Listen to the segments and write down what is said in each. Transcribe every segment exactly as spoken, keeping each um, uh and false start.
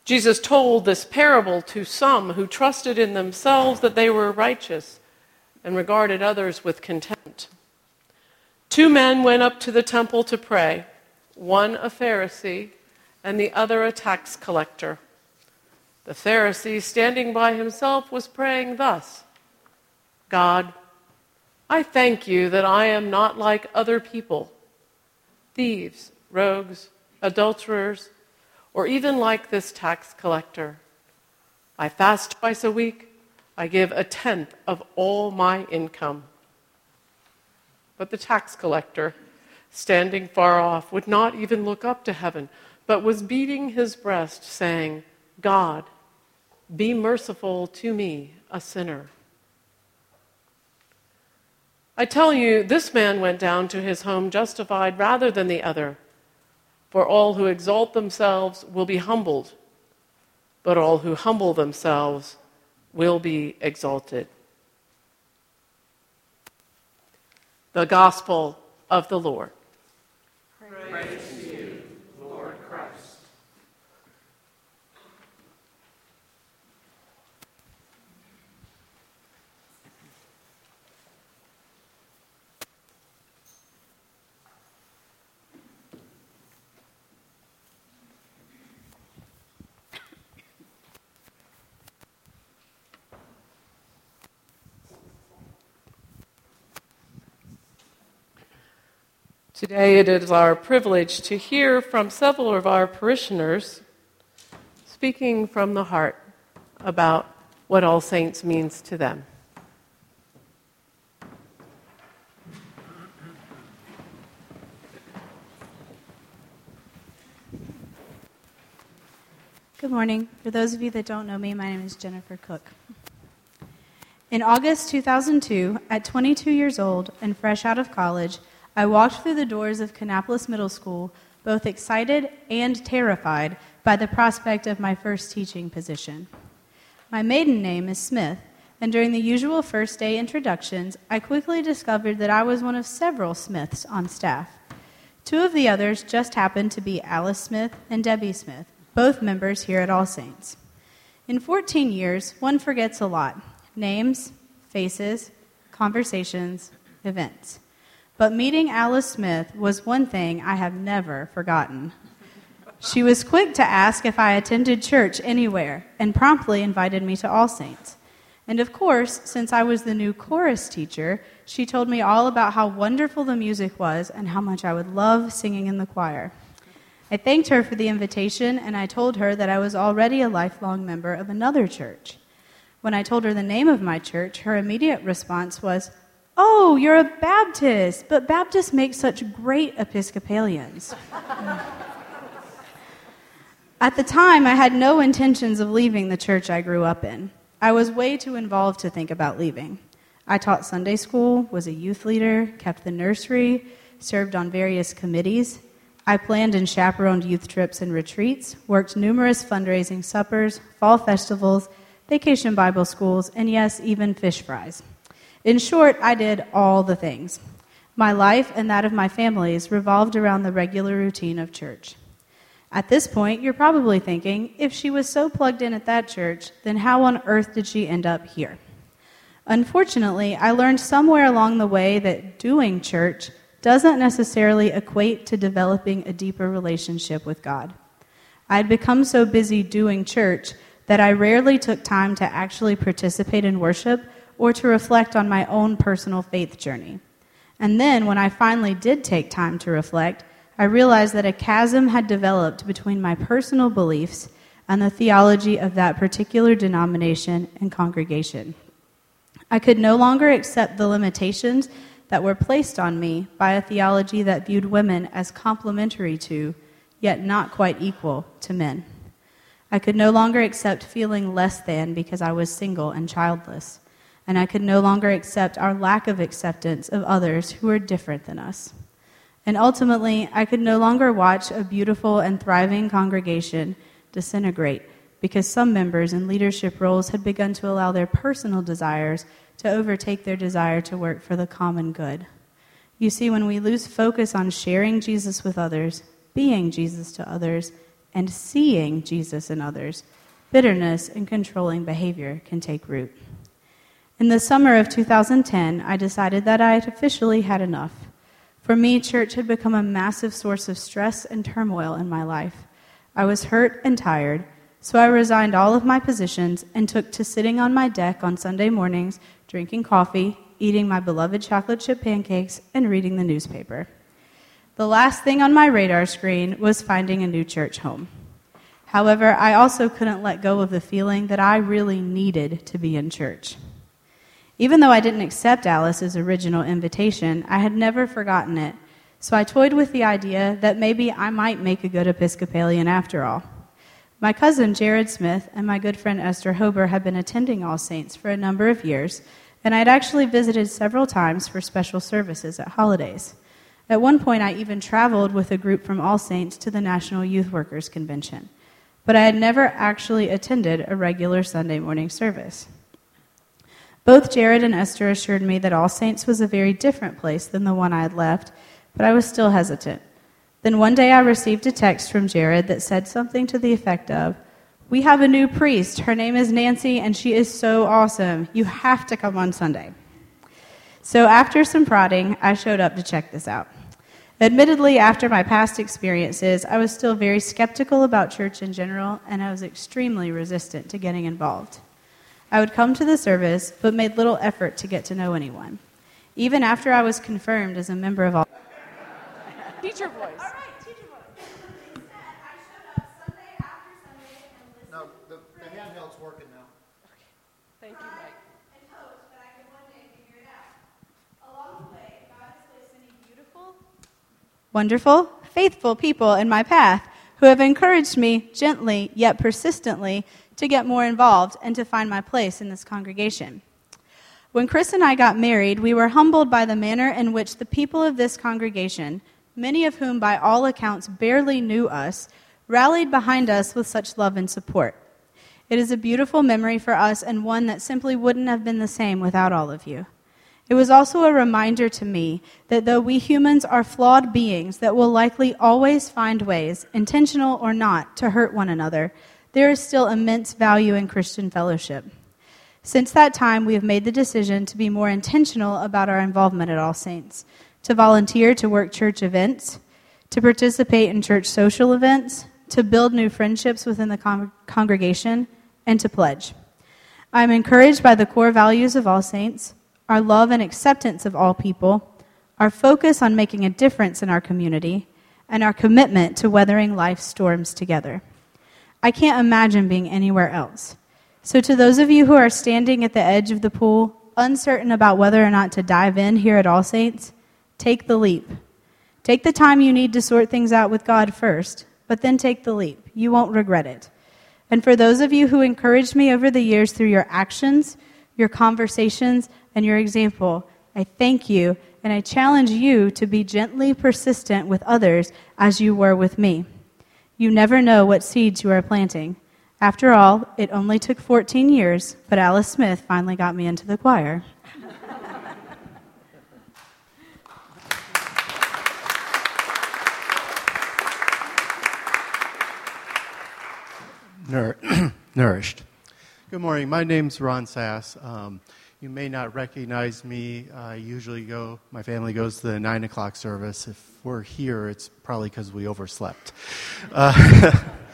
Jesus told this parable to some who trusted in themselves that they were righteous and regarded others with contempt. Two men went up to the temple to pray, one a Pharisee and the other a tax collector. The Pharisee, standing by himself, was praying thus: God, I thank you that I am not like other people, thieves, rogues, adulterers, or even like this tax collector. I fast twice a week. I give a tenth of all my income. But the tax collector, standing far off, would not even look up to heaven, but was beating his breast, saying, God, be merciful to me, a sinner. I tell you, this man went down to his home justified rather than the other. For all who exalt themselves will be humbled, but all who humble themselves will be exalted. The Gospel of the Lord. Praise to you, Lord Christ. Today it is our privilege to hear from several of our parishioners speaking from the heart about what All Saints means to them. Good morning. For those of you that don't know me, my name is Jennifer Cook. In August two thousand two, at twenty-two years old and fresh out of college, I walked through the doors of Kannapolis Middle School, both excited and terrified by the prospect of my first teaching position. My maiden name is Smith, and during the usual first day introductions, I quickly discovered that I was one of several Smiths on staff. Two of the others just happened to be Alice Smith and Debbie Smith, both members here at All Saints. In fourteen years, one forgets a lot: names, faces, conversations, events. But meeting Alice Smith was one thing I have never forgotten. She was quick to ask if I attended church anywhere and promptly invited me to All Saints. And of course, since I was the new chorus teacher, she told me all about how wonderful the music was and how much I would love singing in the choir. I thanked her for the invitation, and I told her that I was already a lifelong member of another church. When I told her the name of my church, her immediate response was, "Oh, you're a Baptist, but Baptists make such great Episcopalians." At the time, I had no intentions of leaving the church I grew up in. I was way too involved to think about leaving. I taught Sunday school, was a youth leader, kept the nursery, served on various committees. I planned and chaperoned youth trips and retreats, worked numerous fundraising suppers, fall festivals, vacation Bible schools, and yes, even fish fries. In short, I did all the things. My life and that of my family's revolved around the regular routine of church. At this point, you're probably thinking, if she was so plugged in at that church, then how on earth did she end up here? Unfortunately, I learned somewhere along the way that doing church doesn't necessarily equate to developing a deeper relationship with God. I had become so busy doing church that I rarely took time to actually participate in worship or to reflect on my own personal faith journey. And then, when I finally did take time to reflect, I realized that a chasm had developed between my personal beliefs and the theology of that particular denomination and congregation. I could no longer accept the limitations that were placed on me by a theology that viewed women as complementary to, yet not quite equal to men. I could no longer accept feeling less than because I was single and childless. And I could no longer accept our lack of acceptance of others who are different than us. And ultimately, I could no longer watch a beautiful and thriving congregation disintegrate because some members in leadership roles had begun to allow their personal desires to overtake their desire to work for the common good. You see, when we lose focus on sharing Jesus with others, being Jesus to others, and seeing Jesus in others, bitterness and controlling behavior can take root. In the summer of two thousand ten, I decided that I had officially had enough. For me, church had become a massive source of stress and turmoil in my life. I was hurt and tired, so I resigned all of my positions and took to sitting on my deck on Sunday mornings, drinking coffee, eating my beloved chocolate chip pancakes, and reading the newspaper. The last thing on my radar screen was finding a new church home. However, I also couldn't let go of the feeling that I really needed to be in church. Even though I didn't accept Alice's original invitation, I had never forgotten it, so I toyed with the idea that maybe I might make a good Episcopalian after all. My cousin Jared Smith and my good friend Esther Hober had been attending All Saints for a number of years, and I had actually visited several times for special services at holidays. At one point, I even traveled with a group from All Saints to the National Youth Workers Convention, but I had never actually attended a regular Sunday morning service. Both Jared and Esther assured me that All Saints was a very different place than the one I had left, but I was still hesitant. Then one day I received a text from Jared that said something to the effect of, "We have a new priest. Her name is Nancy, and she is so awesome. You have to come on Sunday." So after some prodding, I showed up to check this out. Admittedly, after my past experiences, I was still very skeptical about church in general, and I was extremely resistant to getting involved. I would come to the service, but made little effort to get to know anyone. Even after I was confirmed as a member of all... Teacher voice. All right, teacher voice. Instead, I showed up Sunday after Sunday and listened. No, the, the handheld's working now. Okay. Thank you, Mike. And hoped that I could one day figure it out. Along the way, God has placed many beautiful, wonderful, faithful people in my path who have encouraged me gently yet persistently to get more involved and to find my place in this congregation. When Chris and I got married, we were humbled by the manner in which the people of this congregation, many of whom by all accounts barely knew us, rallied behind us with such love and support. It is a beautiful memory for us and one that simply wouldn't have been the same without all of you. It was also a reminder to me that though we humans are flawed beings that will likely always find ways, intentional or not, to hurt one another, there is still immense value in Christian fellowship. Since that time, we have made the decision to be more intentional about our involvement at All Saints, to volunteer to work church events, to participate in church social events, to build new friendships within the con- congregation, and to pledge. I am encouraged by the core values of All Saints, our love and acceptance of all people, our focus on making a difference in our community, and our commitment to weathering life's storms together. I can't imagine being anywhere else. So to those of you who are standing at the edge of the pool, uncertain about whether or not to dive in here at All Saints, take the leap. Take the time you need to sort things out with God first, but then take the leap. You won't regret it. And for those of you who encouraged me over the years through your actions, your conversations, and your example, I thank you, and I challenge you to be gently persistent with others as you were with me. You never know what seeds you are planting. After all, it only took fourteen years, but Alice Smith finally got me into the choir. Nour- Nourished. Good morning. My name's Ron Sass. Um, you may not recognize me. I usually go, my family goes to the nine o'clock service. If we're here, it's probably because we overslept. Uh,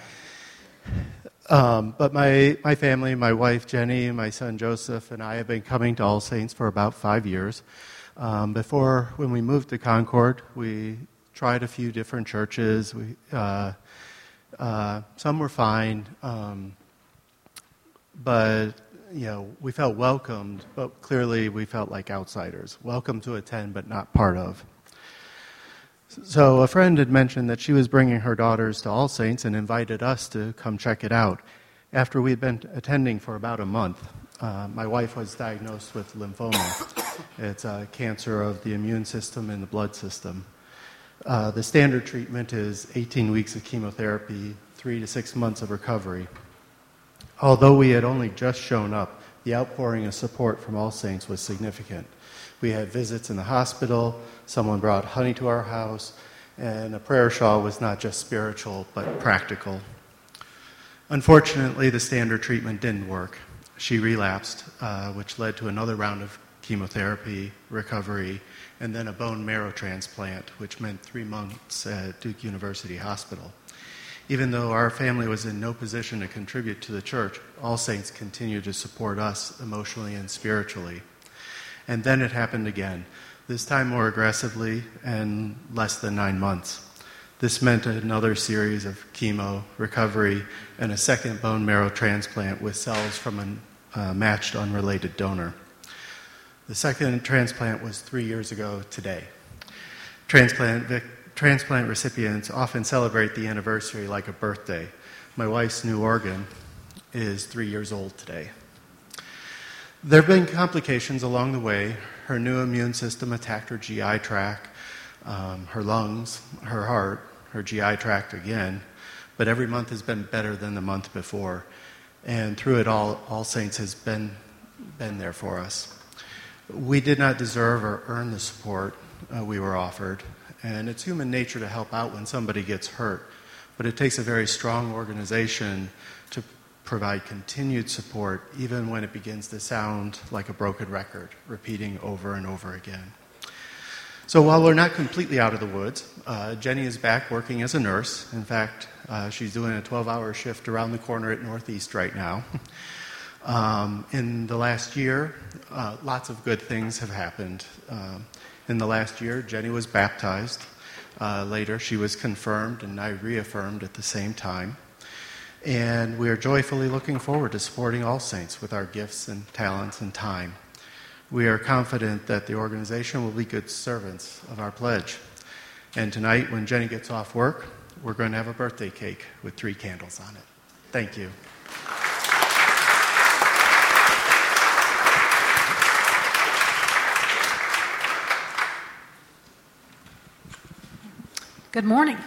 um, but my, my family, my wife Jenny, my son Joseph, and I have been coming to All Saints for about five years. Um, before, when we moved to Concord, we tried a few different churches. We uh, uh, some were fine, um, but you know, we felt welcomed, but clearly we felt like outsiders. Welcome to attend, but not part of. So a friend had mentioned that she was bringing her daughters to All Saints and invited us to come check it out. After we'd been attending for about a month, uh, my wife was diagnosed with lymphoma. It's a cancer of the immune system and the blood system. Uh, the standard treatment is eighteen weeks of chemotherapy, three to six months of recovery. Although we had only just shown up, the outpouring of support from All Saints was significant. We had visits in the hospital, someone brought honey to our house, and a prayer shawl was not just spiritual but practical. Unfortunately, the standard treatment didn't work. She relapsed, uh, which led to another round of chemotherapy, recovery, and then a bone marrow transplant, which meant three months at Duke University Hospital. Even though our family was in no position to contribute to the church, All Saints continued to support us emotionally and spiritually. And then it happened again, this time more aggressively and less than nine months. This meant another series of chemo, recovery, and a second bone marrow transplant with cells from a uh, matched unrelated donor. The second transplant was three years ago today. Transplant, vic- transplant recipients often celebrate the anniversary like a birthday. My wife's new organ is three years old today. There have been complications along the way. Her new immune system attacked her G I tract, um, her lungs, her heart, her G I tract again, but every month has been better than the month before. And through it all, All Saints has been, been there for us. We did not deserve or earn the support uh, we were offered, and it's human nature to help out when somebody gets hurt, but it takes a very strong organization to provide continued support even when it begins to sound like a broken record, repeating over and over again. So while we're not completely out of the woods, uh, Jenny is back working as a nurse. In fact, uh, she's doing a twelve-hour shift around the corner at Northeast right now. um, in the last year, uh, lots of good things have happened. Um, in the last year, Jenny was baptized. Uh, later, she was confirmed and I reaffirmed at the same time. And we are joyfully looking forward to supporting All Saints with our gifts and talents and time. We are confident that the organization will be good servants of our pledge. And tonight, when Jenny gets off work, we're going to have a birthday cake with three candles on it. Thank you. Good morning.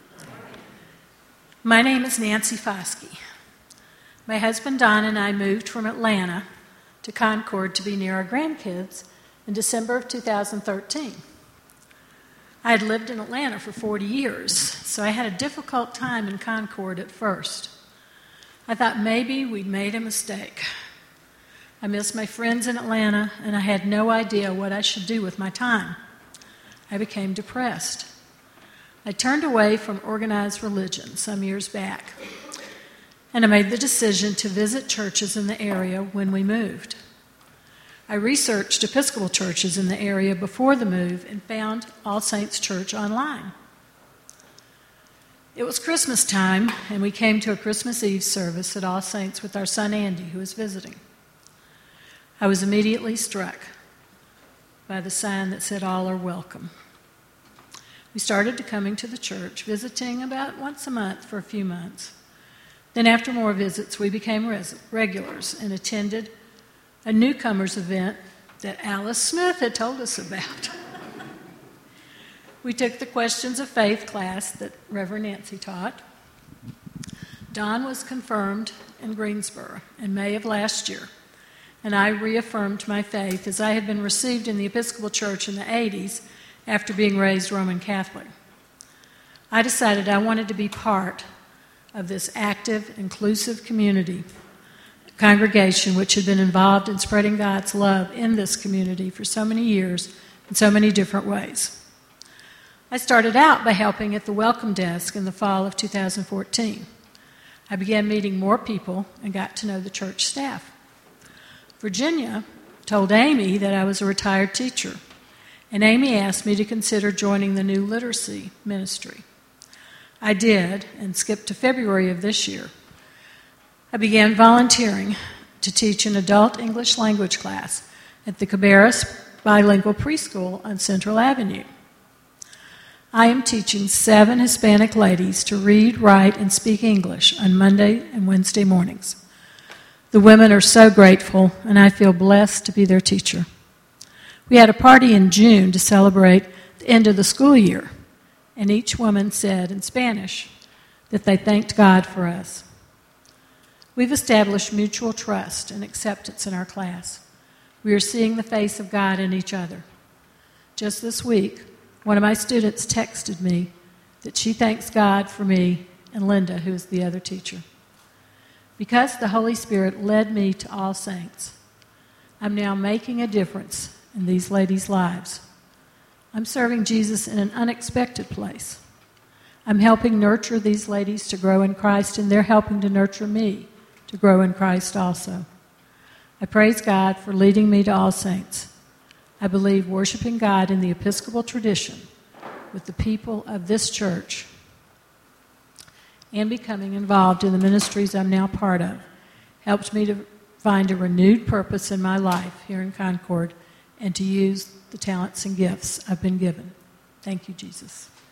My name is Nancy Foskey. My husband Don and I moved from Atlanta to Concord to be near our grandkids in December of two thousand thirteen. I had lived in Atlanta for forty years, so I had a difficult time in Concord at first. I thought maybe we'd made a mistake. I missed my friends in Atlanta, and I had no idea what I should do with my time. I became depressed. I turned away from organized religion some years back, and I made the decision to visit churches in the area when we moved. I researched Episcopal churches in the area before the move and found All Saints Church online. It was Christmas time, and we came to a Christmas Eve service at All Saints with our son Andy, who was visiting. I was immediately struck by the sign that said, "All are welcome." We started to coming to the church, visiting about once a month for a few months. Then after more visits, we became res- regulars and attended a newcomers event that Alice Smith had told us about. We took the Questions of Faith class that Reverend Nancy taught. Don was confirmed in Greensboro in May of last year, and I reaffirmed my faith as I had been received in the Episcopal Church in the eighties after being raised Roman Catholic. I decided I wanted to be part of this active, inclusive community, congregation which had been involved in spreading God's love in this community for so many years in so many different ways. I started out by helping at the welcome desk in the fall of two thousand fourteen. I began meeting more people and got to know the church staff. Virginia told Amy that I was a retired teacher, and Amy asked me to consider joining the new literacy ministry. I did, and skipped to February of this year. I began volunteering to teach an adult English language class at the Cabarrus Bilingual Preschool on Central Avenue. I am teaching seven Hispanic ladies to read, write, and speak English on Monday and Wednesday mornings. The women are so grateful, and I feel blessed to be their teacher. We had a party in June to celebrate the end of the school year, and each woman said in Spanish that they thanked God for us. We've established mutual trust and acceptance in our class. We are seeing the face of God in each other. Just this week, one of my students texted me that she thanks God for me and Linda, who is the other teacher. Because the Holy Spirit led me to All Saints, I'm now making a difference in these ladies' lives. I'm serving Jesus in an unexpected place. I'm helping nurture these ladies to grow in Christ, and they're helping to nurture me to grow in Christ also. I praise God for leading me to All Saints. I believe worshiping God in the Episcopal tradition with the people of this church and becoming involved in the ministries I'm now part of helped me to find a renewed purpose in my life here in Concord and to use the talents and gifts I've been given. Thank you, Jesus.